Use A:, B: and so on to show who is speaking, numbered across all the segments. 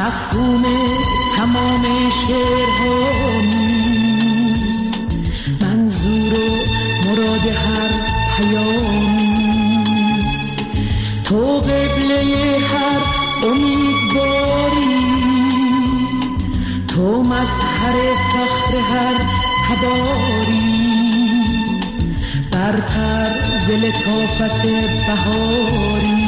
A: مفهوم تمام شعرهایی، منظور و مراد هر پیامی، تو قبله هر امیدواری، تو مظهر فخر هر تباری، برتر ز لطافت بهاری.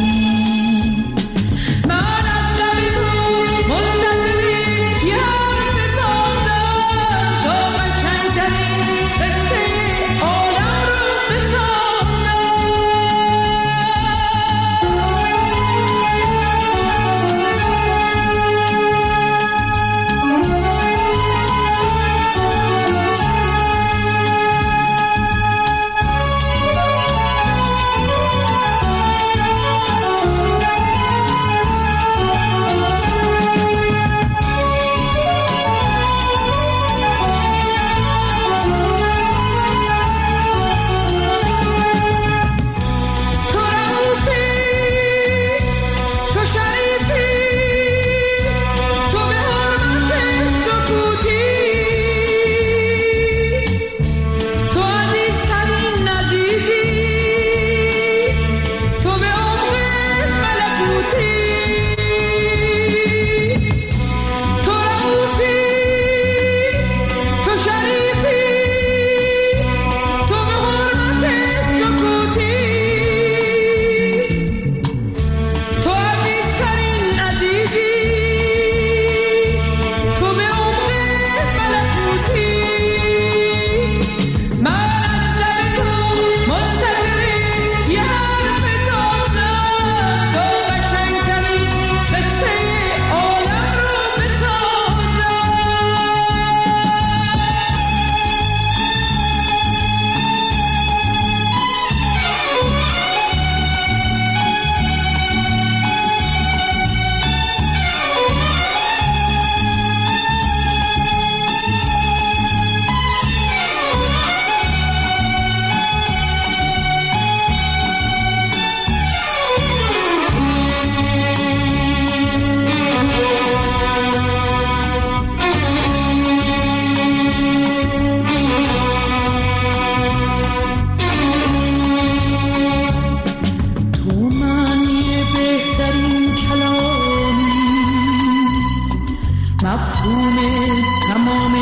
A: مفهوم تمام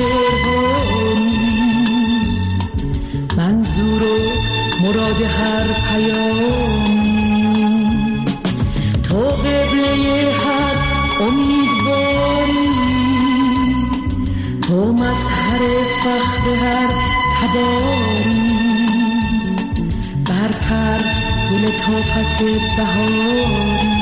A: شعرهایی، منظور و مراد هر پیامی، تو قبله هر امیدواری، تو مظهر فخر هر تباری، برتر ز لطافت بهاری.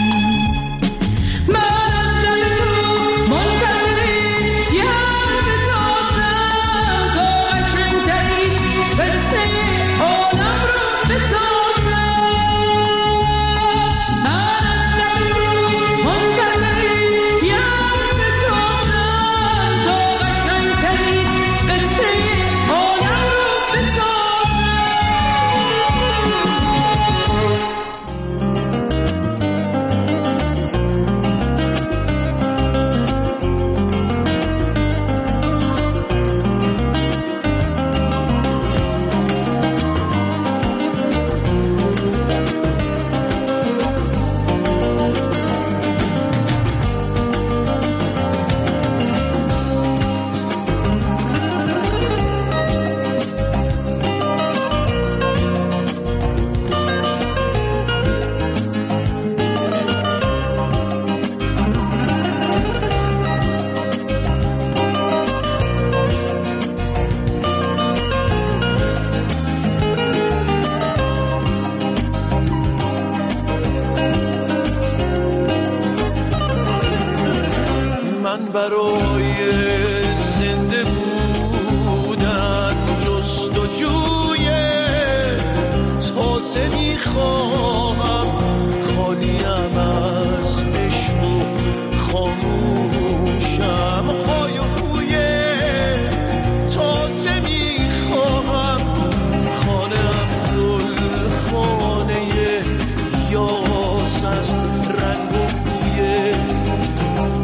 B: برای زنده بودن جستجوی تازه میخواهم، خالیم از عشق و خاموشم های و بوی تازه میخواهم، خانم گل خانه یاس از رنگ و بوی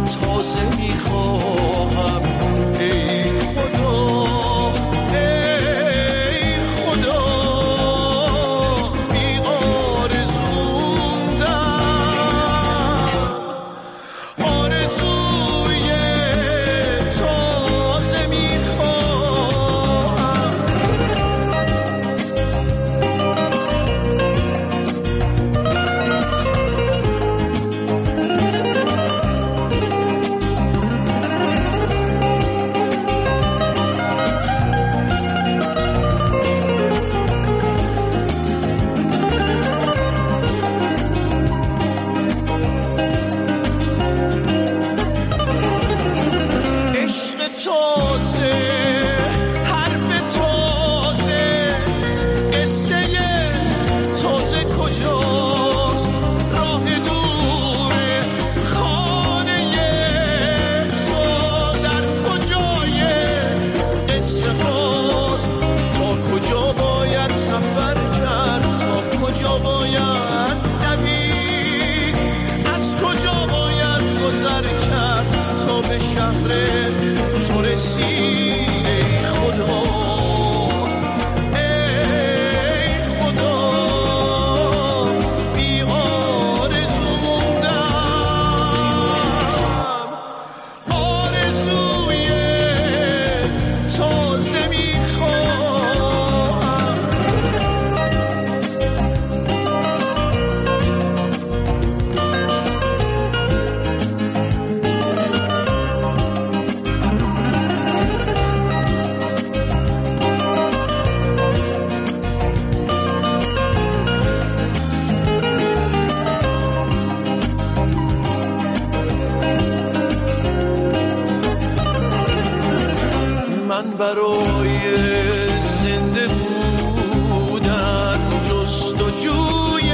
B: برای زنده بودن جستجوی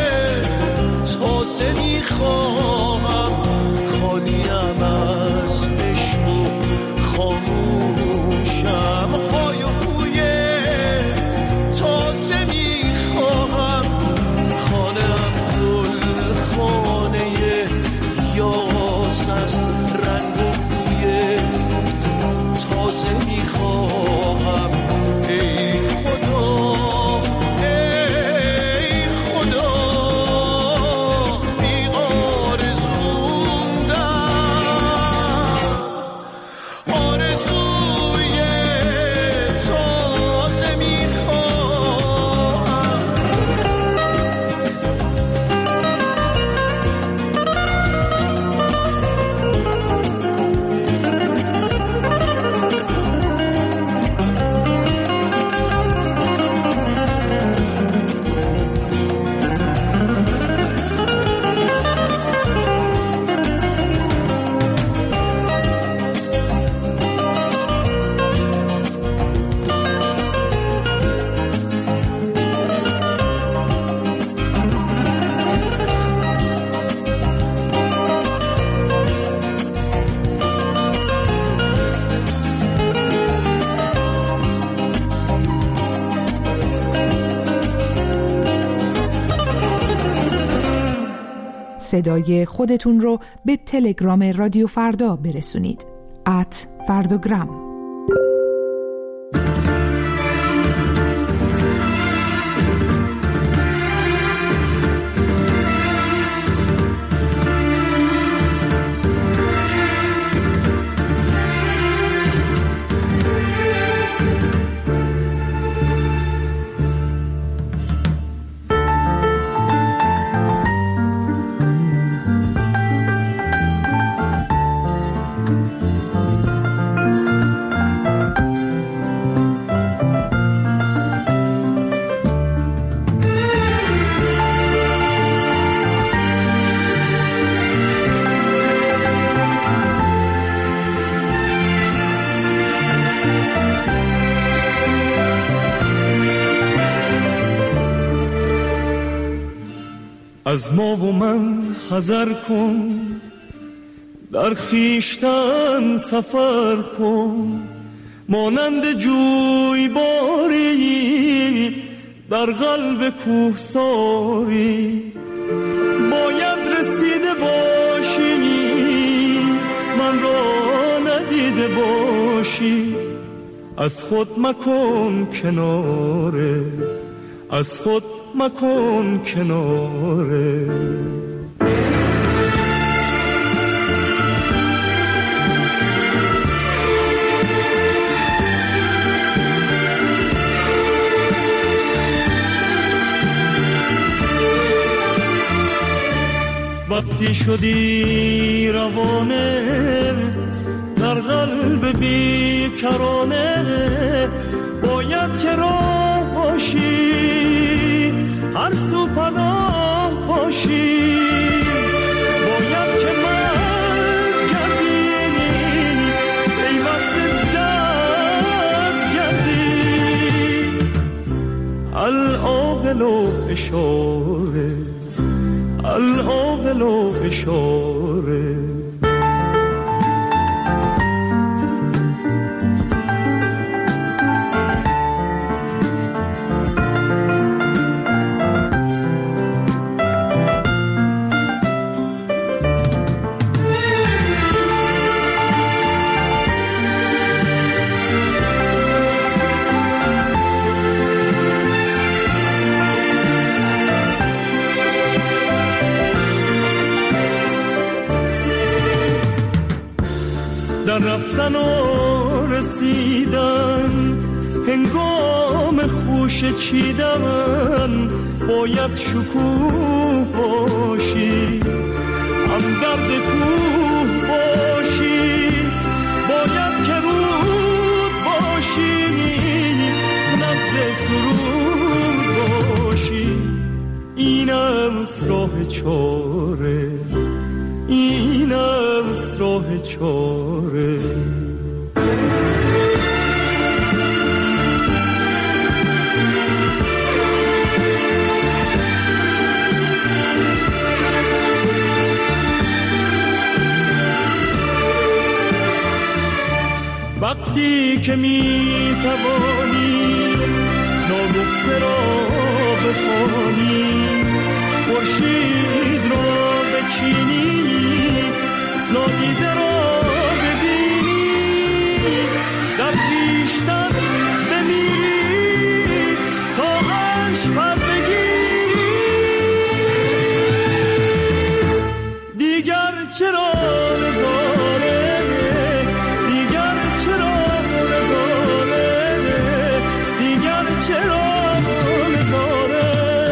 B: تازه میخواهم، خالیم از عشق و خاموشم، های و هوی تازه میخواهم، خانم گل خانه یاس از رنگ و بوی تازه میخواهم. ای خدا ای خدا بی آرزوندم، آرزوی تازه میخواهم.
C: صدای خودتون رو به تلگرام رادیو فردا برسونید. @فرداگرام.
B: از ما و من حذر کن، در خویشتن سفر کن، مانند جویباری در قلب کوهساری. باید رسیده باشی من را ندیده باشی، از خود مکن کناره، از خود مکن کناره. وقتی شدی روانه در قلب بیکرانه، باید که راه باشی هر سو پناه باشی. باید که مرد گردی پیوست درد گردی. العاقل و اشاره، العاقل و اشاره. در رفتن و رسیدن، هنگام خوش چیدن باید شکوه باشی، هم درد کوه باشی، باید که رود باشی، نبض سرود باشی. این است راه چاره، این است راه چاره. وقتی که می توانی ناگفته را بخوانی، خورشید را بچینی، نادیده را ببینی، در خویشتن بمیری تا عرش پر بگیری. دیگر چرا نظاره، دیگر چرا نظاره، دیگر چرا نظاره.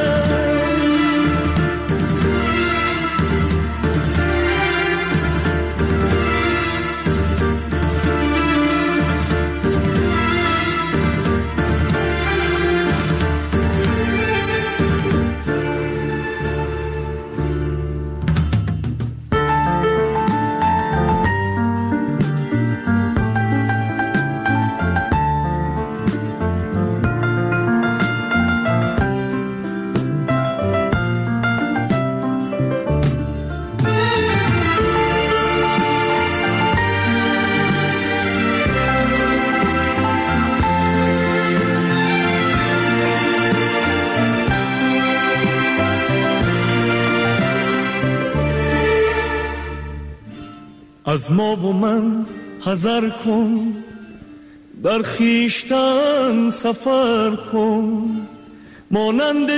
B: از ما و من حذر کن، در خویشتن سفر کن، مانند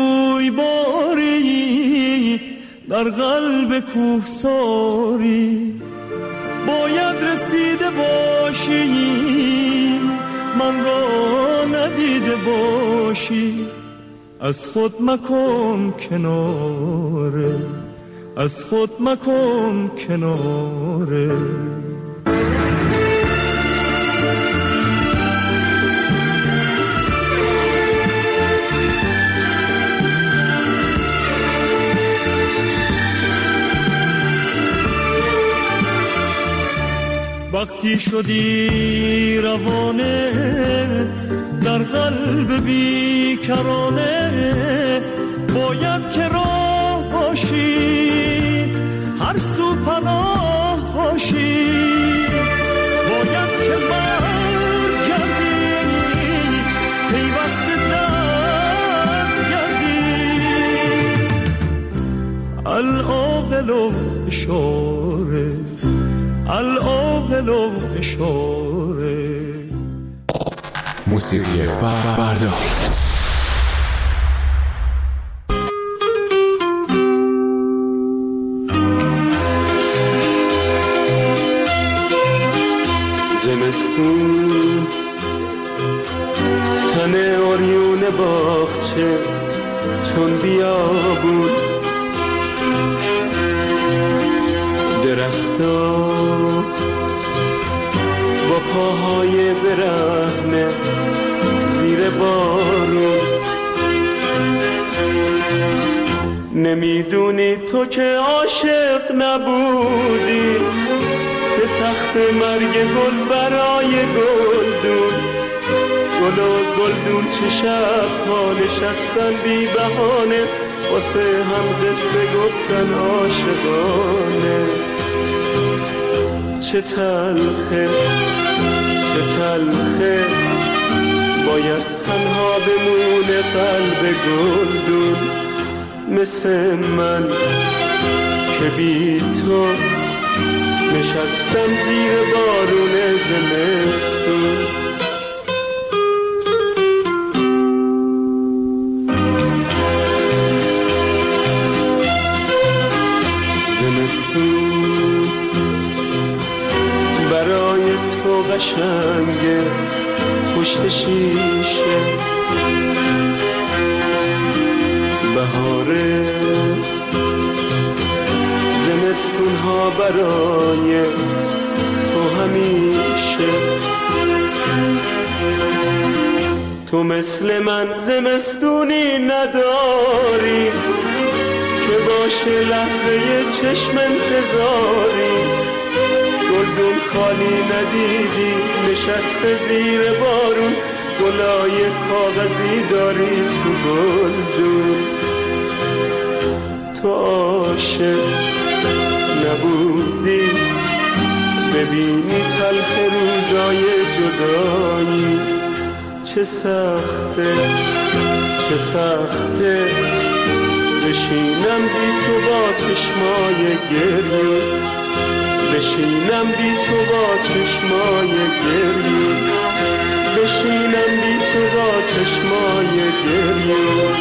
B: جویباری در قلب کوهساری. باید رسیده باشی، من را ندیده باشی. از خود مکن کناره، از خود مکن کناره. وقتی شدی روانه در قلب بیکرانه، باید که راه باشی، هر سو پناه باشی. باید که مرد گردی، پیوسته درد گردی. العاقل و اشاره، العاقل و اشاره.
D: موسیقی فردا.
E: زمستون تن اوریون باغچه چون بیابون، درختا با پاهای برهنه زیر بارون. نمیدونی تو که عاشق نبودی، به تخت مرگ گل برای گلدون. گل و گلدون چه شب‌ها نشستن بی بهانه، واسه هم قصه گفتن عاشقانه. چه تلخه چه تلخه، باید تنها بمونه قلب گلدون. مثل من که بی تو نشستم زیر بارون زمستون. زمستون برای قشنگه پشت شیشه. بهاره زمستون ها برای تو همیشه. تو مثل من زمستونی نداری که باشه لحظه چشم انتظاری. گلدون خالی ندیدی نشسته زیر بارون، گلای کاغذی داری تو گلدون. تو عاشق نبودی ببینی تلخ روزای جدایی. چه سخته چه سخته بشینم بی تو با چشمای گریه. بشینم بی تو با چشمای گریه. بشینم بی تو با چشمای گریه.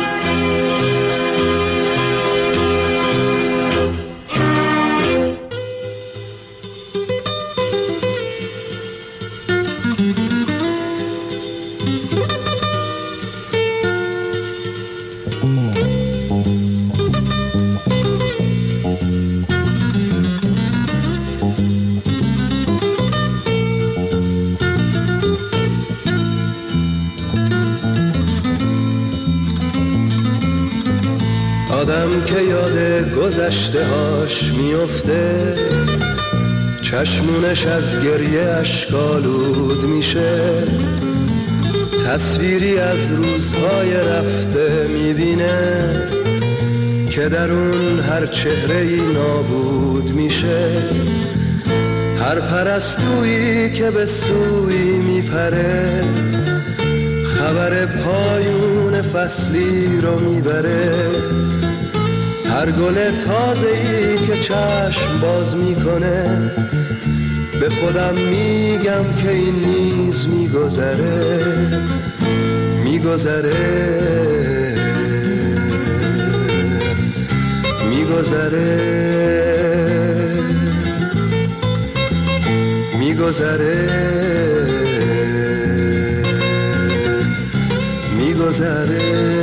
D: آدم که یاد گذشته هاش میفته، چشمونش از گریه اشکالود میشه. تصویری از روزهای رفته میبینه که در اون هر چهره‌ای نابود میشه. هر پرستویی که به سوی میپره، خبر پایون فصلی رو میبره. هر گل تازه‌ای که چشم باز میکنه، به خودم میگم که این نیز میگذره. میگذره میگذره میگذره میگذره.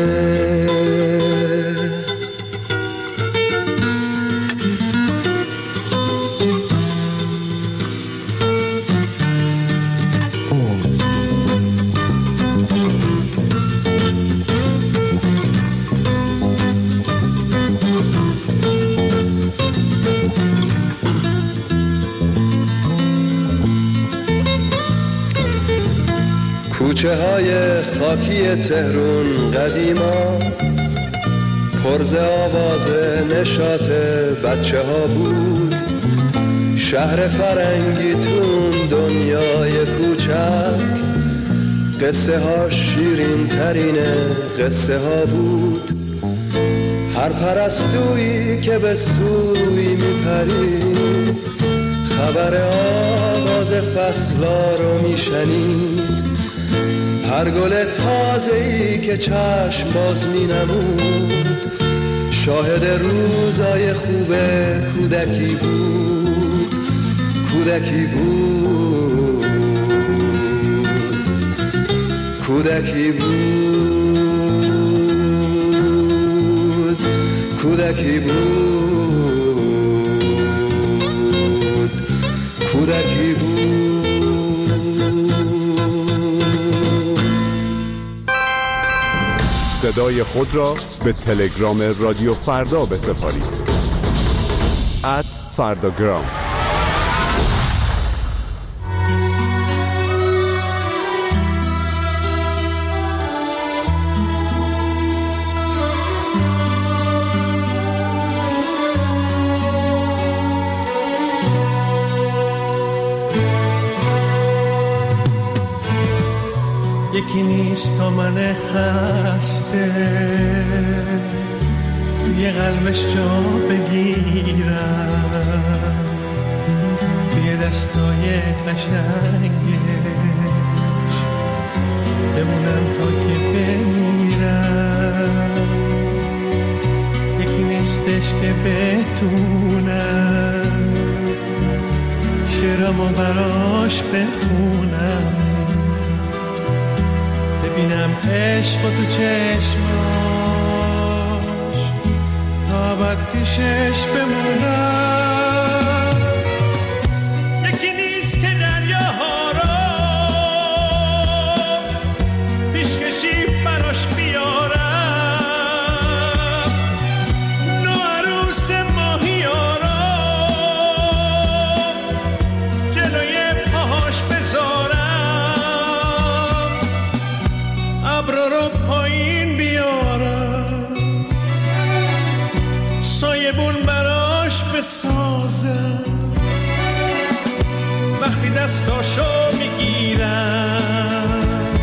D: کوچه های خاکی تهرون قدیما پرز آواز نشاط بچه ها بود. شهر فرنگی تون دنیای کوچک، قصه ها شیرین ترین قصه ها بود. هر پرستویی که به سوی میپرید، خبر آغاز فصلا رو میشنید. هر گل تازه‌ای که چشم باز می‌نمود، شاهد روزای خوب کودکی بود. کودکی بود کودکی بود کودکی بود کودکی بود.
F: صدای خود را به تلگرام رادیو فردا بسپارید. @فرداگرام.
B: یکی نیست تا من خسته توی قلبش جا بگیرم، توی دستای قشنگش بمونم تا که بمیرم. یکی نیستش که بتونم شعر
E: عمرم و براش بخونم، ببینم عشق تو چشماش تا بعد پیشش بمونم. یکی نیست که دریاها را پیشکشی براش بیارم، نو عروس ماهیارا جلوی پاهاش بذارم، ابرا رو پایین بیارم، سایبون براش بسازم، وقتی دستاشو میگیرم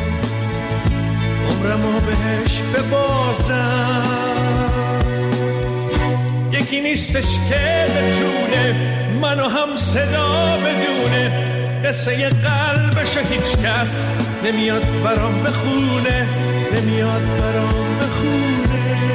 E: عمرمو بهش ببازم. یکی نیستش که بتونه منو هم صدا بدونه، قصه قلبشو هیچ کس نمیاد برام بخونه، نمیاد برام بخونه.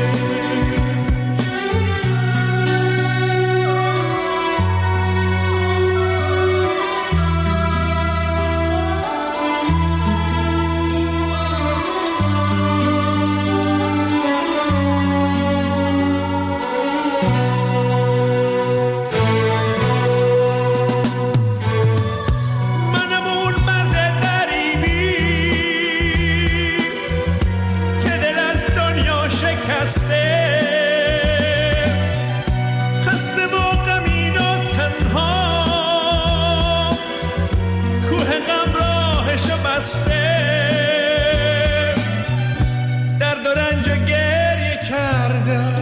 E: درد و رنج و گریه کردم،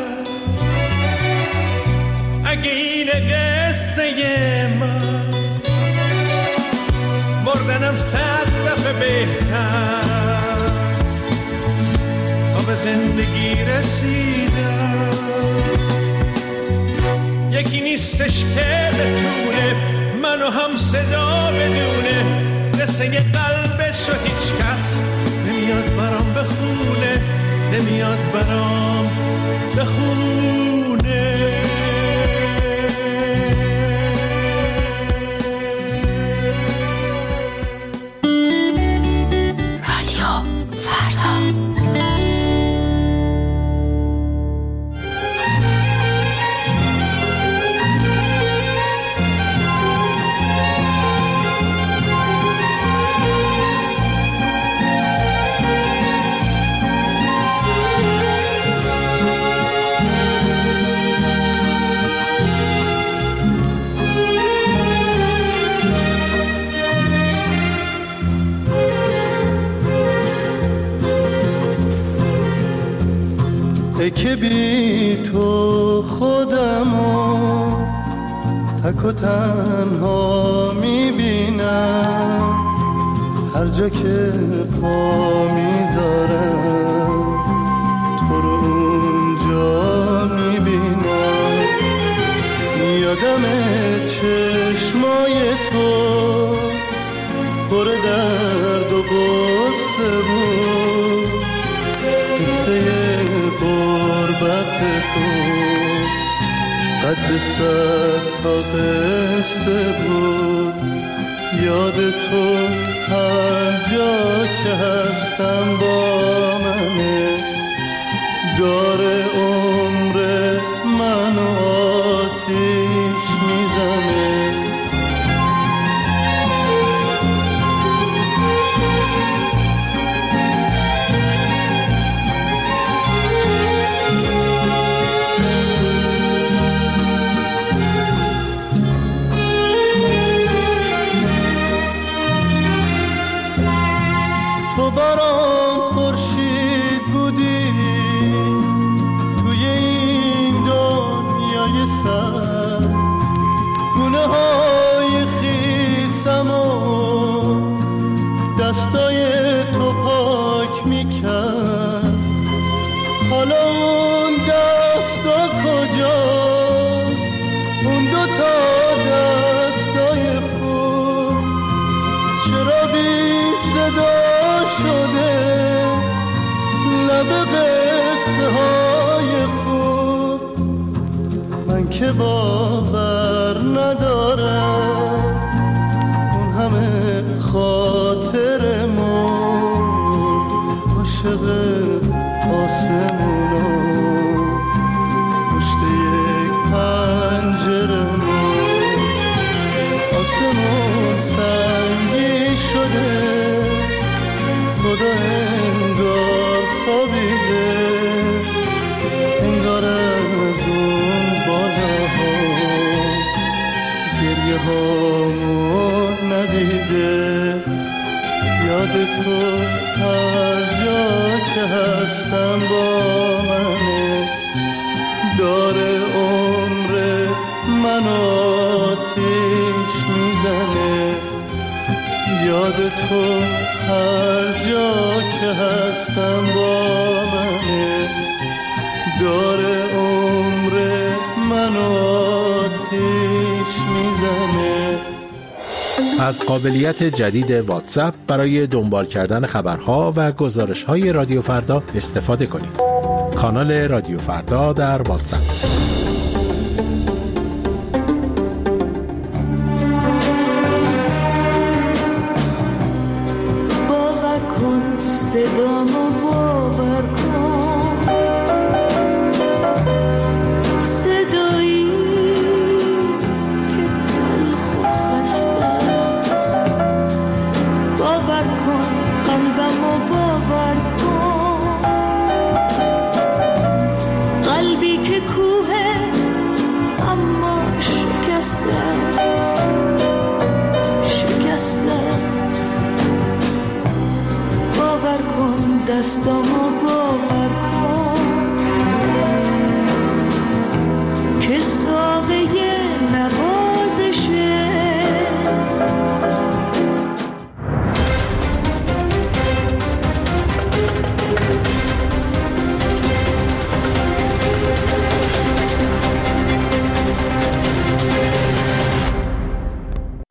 E: اگه این قصه من مردنم 100 دفعه بهتر، تا به زندگی رسیدم. یکی نیستش که بتونه منو هم صدا بدونه، قصه قلبشو هیچ کس نمیاد برام بخونه، نمیاد برام بخونه.
G: رادیو فردا.
E: که بی تو خودمو تک و تنها میبینم، هر جا که پا میذارم تو رو اونجا میبینم. یادم چشمای تو پر درد و غصه بود، قصه غربت تو قد 100 تا قصه بود. یاد تو هر جا که هستم با منه، دار عمر منو آتیش میزنه. تو برام
B: هامو ندیده. یاد تو هر جا که هستم با منه، داره عمر من آتیش میزنه. یاد تو هر جا که هستم با منه، داره عمر من آتیش میزنه.
H: از قابلیت جدید واتساپ برای دنبال کردن خبرها و گزارش‌های رادیو فردا استفاده کنید. کانال رادیو فردا در واتساپ.
A: باور کن صدامو، باور کن صدایی که تلخ و خسته است. باور کن قلبمو، باور کن قلبی که کوه اما شکسته است، شکسته است. باور کن دستامو،